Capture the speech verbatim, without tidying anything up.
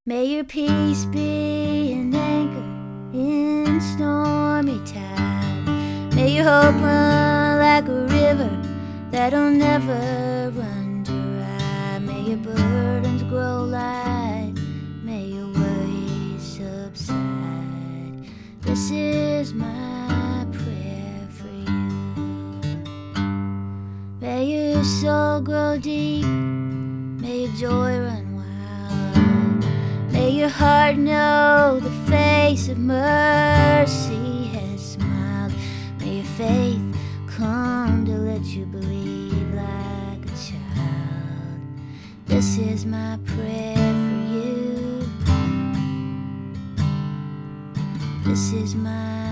May your peace be an anchor in stormy tide. May your hope run like a river that'll never run dry. May your burdens grow light, may your worries subside. This is my prayer for you. May your soul grow deep, may your joy run wild. May your heart know the face of mercy has smiled. May your faith come to let you believe like a child. This is my prayer for you. This is my